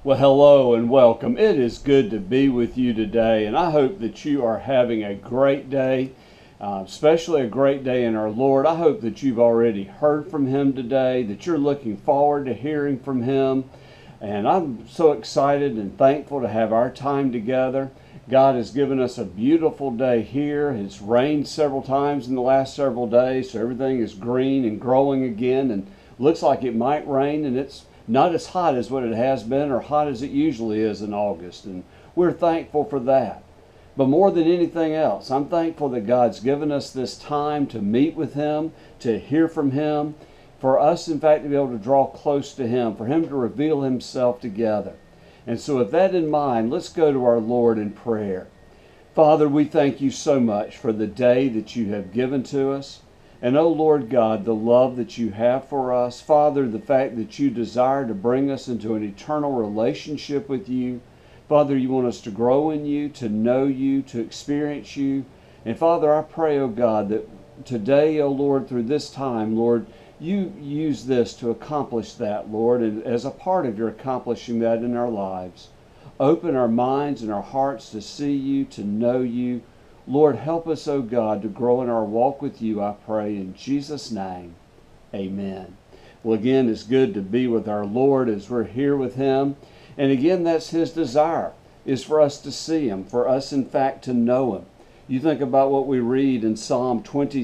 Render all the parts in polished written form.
Well, hello and welcome. It is good to be with you today, and I hope that you are having a great day, especially a great day in our Lord. I hope that you've already heard from Him today, that you're looking forward to hearing from Him, and I'm so excited and thankful to have our time together. God has given us a beautiful day here. It's rained several times in the last several days, so everything is green and growing again, and looks like it might rain, and it's not as hot as what it has been or hot as it usually is in August, and we're thankful for that. But more than anything else, I'm thankful that God's given us this time to meet with Him, to hear from Him, for us, in fact, to be able to draw close to Him, for Him to reveal Himself together. And so with that in mind, let's go to our Lord in prayer. Father, we thank you so much for the day that you have given to us. And oh Lord God, the love that you have for us. Father, the fact that you desire to bring us into an eternal relationship with you. Father, you want us to grow in you, to know you, to experience you. And Father, I pray, oh God, that today, oh Lord, through this time, Lord, you use this to accomplish that, Lord, and as a part of your accomplishing that in our lives. Open our minds and our hearts to see you, to know you. Lord, help us, oh God, to grow in our walk with you, I pray, in Jesus' name. Amen. Well, again, it's good to be with our Lord as we're here with Him. And again, that's His desire, is for us to see Him, for us, in fact, to know Him. You think about what we read in Psalm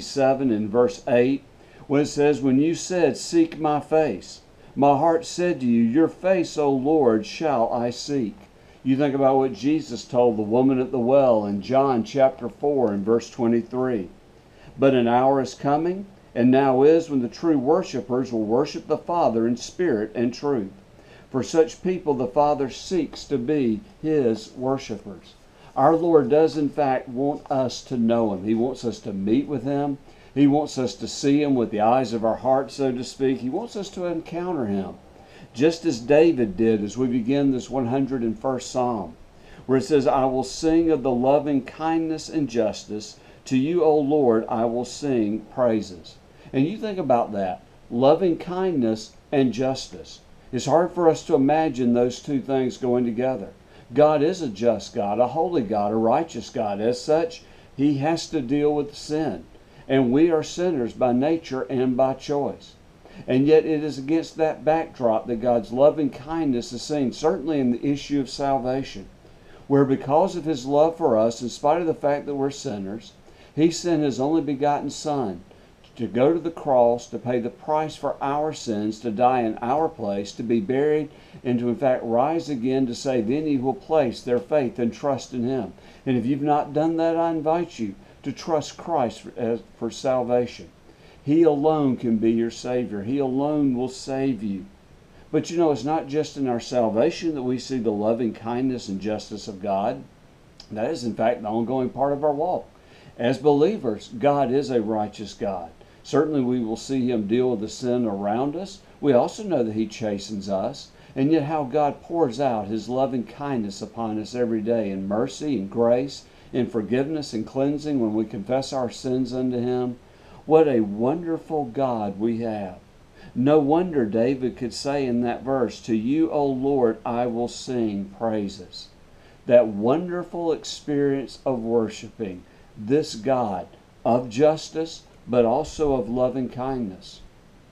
27 in verse 8, when it says, "When you said, 'Seek my face,' my heart said to you, 'Your face, O Lord, shall I seek.'" You think about what Jesus told the woman at the well in John chapter 4 and verse 23. "But an hour is coming, and now is, when the true worshipers will worship the Father in spirit and truth. For such people the Father seeks to be His worshipers." Our Lord does in fact want us to know Him. He wants us to meet with Him. He wants us to see Him with the eyes of our heart, so to speak. He wants us to encounter Him. Just as David did as we begin this 101st Psalm, where it says, "I will sing of the loving kindness and justice. To you, O Lord, I will sing praises." And you think about that, loving kindness and justice. It's hard for us to imagine those two things going together. God is a just God, a holy God, a righteous God. As such, He has to deal with sin. And we are sinners by nature and by choice. And yet it is against that backdrop that God's loving kindness is seen, certainly in the issue of salvation, where because of His love for us, in spite of the fact that we're sinners, He sent His only begotten Son to go to the cross, to pay the price for our sins, to die in our place, to be buried, and to in fact rise again to say, then He will place their faith and trust in Him. And if you've not done that, I invite you to trust Christ for salvation. He alone can be your Savior. He alone will save you. But you know, it's not just in our salvation that we see the loving kindness and justice of God. That is, in fact, the ongoing part of our walk. As believers, God is a righteous God. Certainly we will see Him deal with the sin around us. We also know that He chastens us. And yet how God pours out His loving kindness upon us every day in mercy and grace, in forgiveness and cleansing when we confess our sins unto Him. What a wonderful God we have. No wonder David could say in that verse, "To you, O Lord, I will sing praises." That wonderful experience of worshiping this God of justice, but also of loving kindness.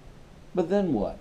But then what?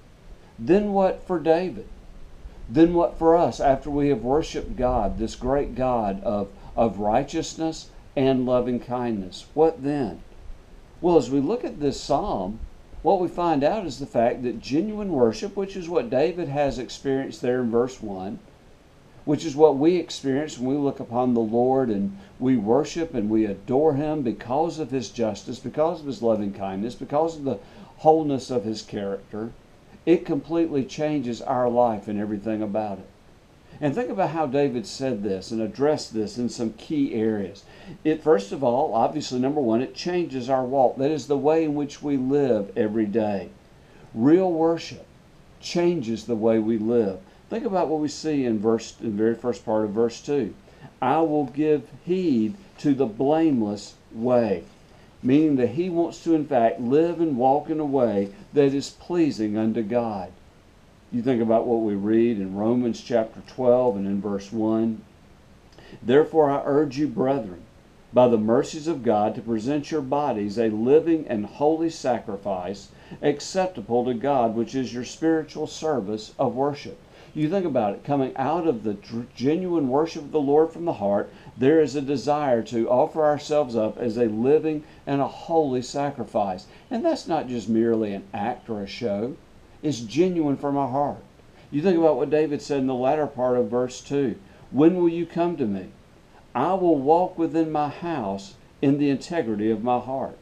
Then what for David? Then what for us after we have worshiped God, this great God of righteousness and loving kindness? What then? Well, as we look at this psalm, what we find out is the fact that genuine worship, which is what David has experienced there in verse 1, which is what we experience when we look upon the Lord and we worship and we adore Him because of His justice, because of His loving kindness, because of the wholeness of His character, it completely changes our life and everything about it. And think about how David said this and addressed this in some key areas. It, first of all, obviously, number one, it changes our walk. That is the way in which we live every day. Real worship changes the way we live. Think about what we see in the very first part of verse 2. "I will give heed to the blameless way." Meaning that he wants to, in fact, live and walk in a way that is pleasing unto God. You think about what we read in Romans chapter 12 and in verse 1. Therefore I urge you, brethren, by the mercies of God, to present your bodies a living and holy sacrifice, acceptable to God, which is your spiritual service of worship. You think about it, coming out of the genuine worship of the Lord from the heart, there is a desire to offer ourselves up as a living and a holy sacrifice. And that's not just merely an act or a show. It's genuine from our heart. You think about what David said in the latter part of verse 2. When will you come to me? I will walk within my house in the integrity of my heart.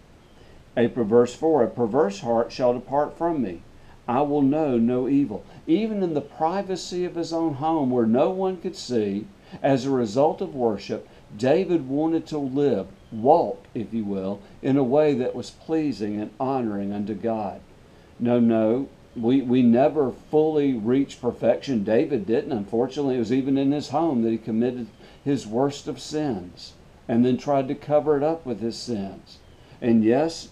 Verse 4, a perverse heart shall depart from me. I will know no evil. Even in the privacy of his own home where no one could see, as a result of worship, David wanted to live, walk, if you will, in a way that was pleasing and honoring unto God. No, we never fully reach perfection. David didn't. Unfortunately, it was even in his home that he committed his worst of sins and then tried to cover it up with his sins. And yes,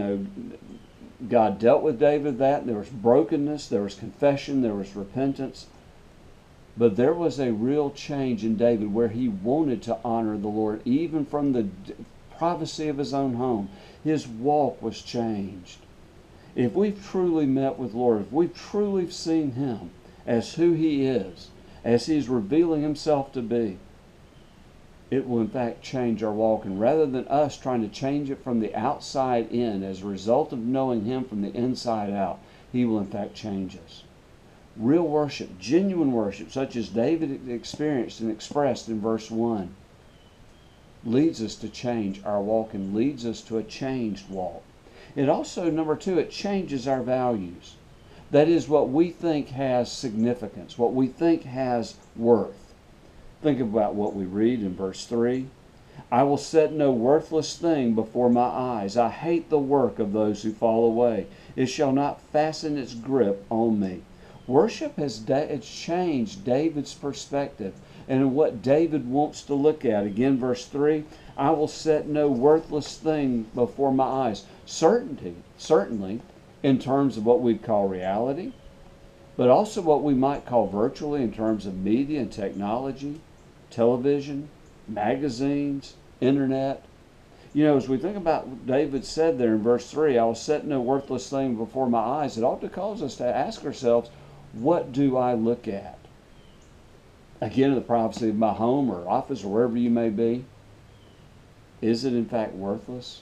God dealt with David that. There was brokenness, there was confession, there was repentance. But there was a real change in David where he wanted to honor the Lord, even from the privacy of his own home. His walk was changed. If we've truly met with the Lord, if we've truly seen Him as who He is, as He's revealing Himself to be, it will in fact change our walk. And rather than us trying to change it from the outside in as a result of knowing Him from the inside out, He will in fact change us. Real worship, genuine worship, such as David experienced and expressed in verse 1, leads us to change our walk and leads us to a changed walk. It also, number 2, it changes our values. That is, what we think has significance, what we think has worth. Think about what we read in verse 3. I will set no worthless thing before my eyes. I hate the work of those who fall away. It shall not fasten its grip on me. Worship has changed David's perspective and what David wants to look at. Again, verse 3, I will set no worthless thing before my eyes. Certainly, in terms of what we'd call reality, but also what we might call virtually in terms of media and technology, television, magazines, internet. As we think about what David said there in verse 3, I will set no worthless thing before my eyes, it ought to cause us to ask ourselves, what do I look at? Again, in the privacy of my home or office or wherever you may be, is it in fact worthless?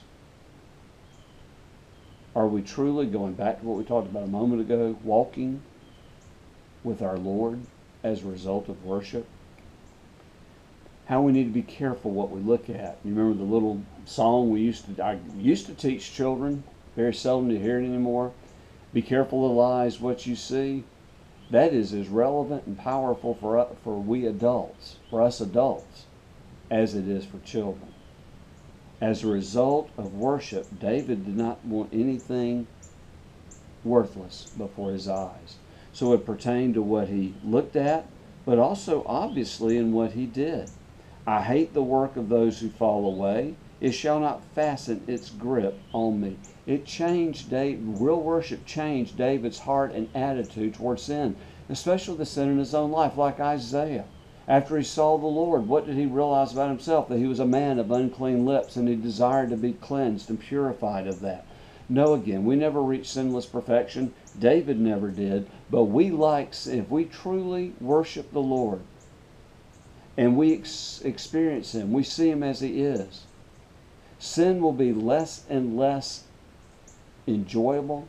Are we truly, going back to what we talked about a moment ago, walking with our Lord as a result of worship? How we need to be careful what we look at. You remember the little song I used to teach children, very seldom to hear it anymore. Be careful of lies, what you see. That is as relevant and powerful for us adults, as it is for children. As a result of worship, David did not want anything worthless before his eyes. So it pertained to what he looked at, but also obviously in what he did. I hate the work of those who fall away. It shall not fasten its grip on me. It changed real worship changed David's heart and attitude towards sin, especially the sin in his own life, like Isaiah. After he saw the Lord, what did he realize about himself? That he was a man of unclean lips, and he desired to be cleansed and purified of that. No, again, we never reach sinless perfection. David never did. But if we truly worship the Lord, and we experience Him, we see Him as He is, sin will be less and less enjoyable.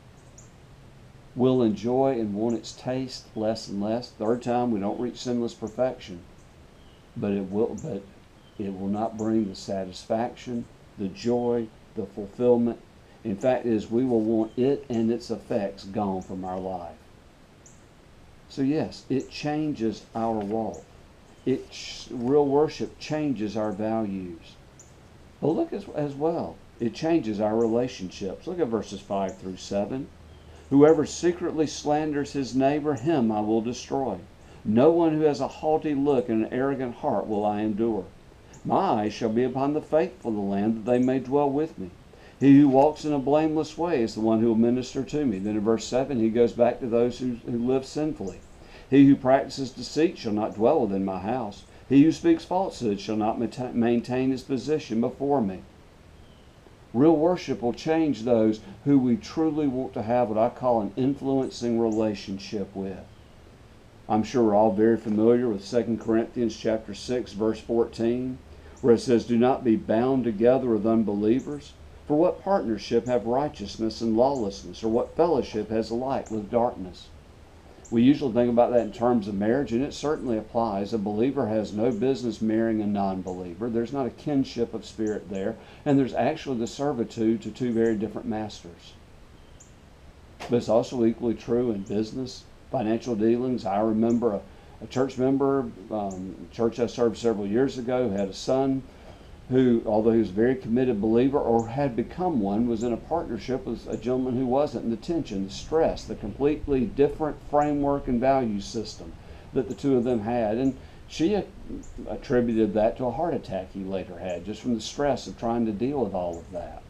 We'll enjoy and want its taste less and less. Third time, we don't reach sinless perfection, but it will not bring the satisfaction, the joy, the fulfillment. In fact, we will want it and its effects gone from our life. So yes, it changes our walk. Real worship changes our values. But look as well, it changes our relationships. Look at verses 5 through 7. Whoever secretly slanders his neighbor, him I will destroy. No one who has a haughty look and an arrogant heart will I endure. My eyes shall be upon the faithful of the land, that they may dwell with me. He who walks in a blameless way is the one who will minister to me. Then in verse 7, he goes back to those who live sinfully. He who practices deceit shall not dwell within my house. He who speaks falsehood shall not maintain his position before me. Real worship will change those who we truly want to have what I call an influencing relationship with. I'm sure we're all very familiar with 2 Corinthians chapter 6, verse 14, where it says, "Do not be bound together with unbelievers. For what partnership have righteousness and lawlessness? Or what fellowship has light with darkness?" We usually think about that in terms of marriage, and it certainly applies. A believer has no business marrying a non-believer. There's not a kinship of spirit there, and there's actually the servitude to two very different masters. But it's also equally true in business, financial dealings. I remember a church member, church I served several years ago, who had a son who, although he was a very committed believer or had become one, was in a partnership with a gentleman who wasn't. And the tension, the stress, the completely different framework and value system that the two of them had. And she attributed that to a heart attack he later had, just from the stress of trying to deal with all of that.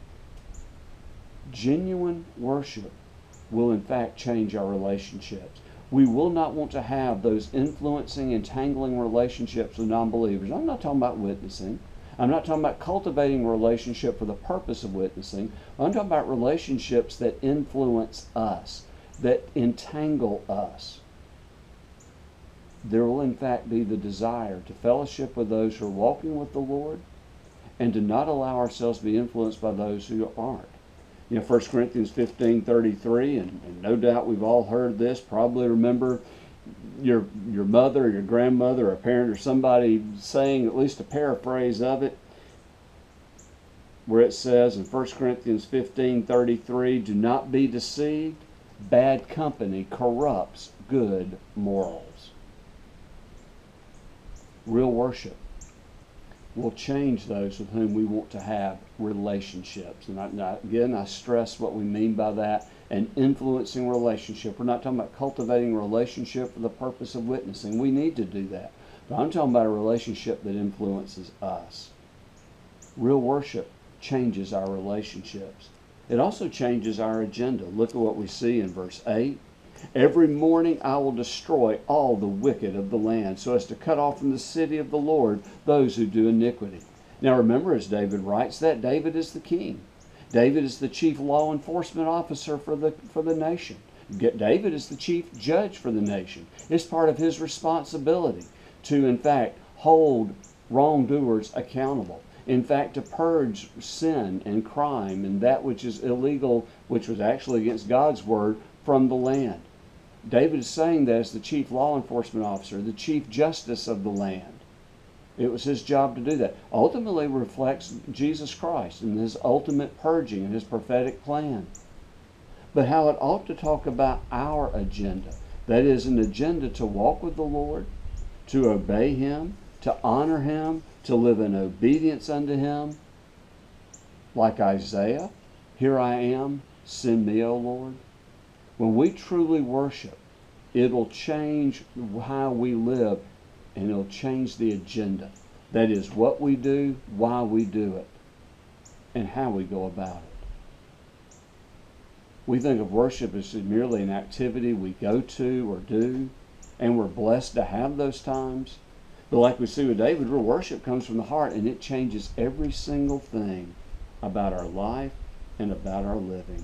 Genuine worship will in fact change our relationships. We will not want to have those influencing, entangling relationships with non-believers. I'm not talking about witnessing. I'm not talking about cultivating a relationship for the purpose of witnessing. I'm talking about relationships that influence us, that entangle us. There will in fact be the desire to fellowship with those who are walking with the Lord and to not allow ourselves to be influenced by those who aren't. 1 Corinthians 15:33, and no doubt we've all heard this, probably remember your mother or your grandmother or a parent or somebody saying at least a paraphrase of it, where it says in 1 Corinthians 15:33, "Do not be deceived, bad company corrupts good morals." Real worship will change those with whom we want to have relationships. And again, I stress what we mean by that. An influencing relationship. We're not talking about cultivating a relationship for the purpose of witnessing. We need to do that. But I'm talking about a relationship that influences us. Real worship changes our relationships. It also changes our agenda. Look at what we see in verse 8. "Every morning I will destroy all the wicked of the land, so as to cut off from the city of the Lord those who do iniquity." Now remember, as David writes that, David is the king. David is the chief law enforcement officer for the nation. David is the chief judge for the nation. It's part of his responsibility to, in fact, hold wrongdoers accountable. In fact, to purge sin and crime and that which is illegal, which was actually against God's word, from the land. David is saying that as the chief law enforcement officer, the chief justice of the land. It was his job to do that. Ultimately reflects Jesus Christ and his ultimate purging and his prophetic plan. But how it ought to talk about our agenda. That is, an agenda to walk with the Lord, to obey him, to honor him, to live in obedience unto him. Like Isaiah, "Here I am, send me, O Lord." When we truly worship, it'll change how we live, and it'll change the agenda. That is, what we do, why we do it, and how we go about it. We think of worship as merely an activity we go to or do, and we're blessed to have those times. But like we see with David, real worship comes from the heart, and it changes every single thing about our life and about our living.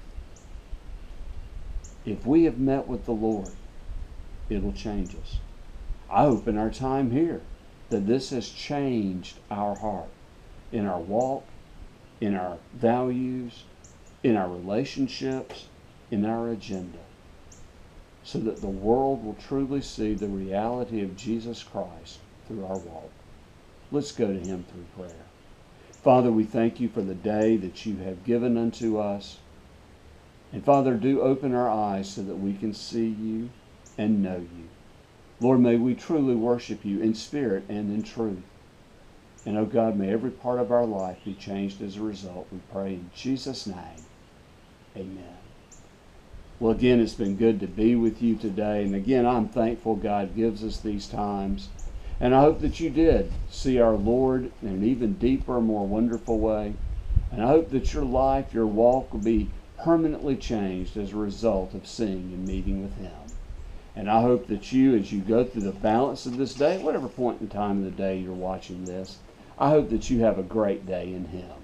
If we have met with the Lord, it'll change us. I hope in our time here that this has changed our heart, in our walk, in our values, in our relationships, in our agenda, so that the world will truly see the reality of Jesus Christ through our walk. Let's go to him through prayer. Father, we thank you for the day that you have given unto us. And Father, do open our eyes so that we can see you and know you. Lord, may we truly worship you in spirit and in truth. And oh God, may every part of our life be changed as a result. We pray in Jesus' name. Amen. Well, again, it's been good to be with you today. And again, I'm thankful God gives us these times. And I hope that you did see our Lord in an even deeper, more wonderful way. And I hope that your life, your walk will be permanently changed as a result of seeing and meeting with Him. And I hope that you, as you go through the balance of this day, whatever point in time of the day you're watching this, I hope that you have a great day in Him.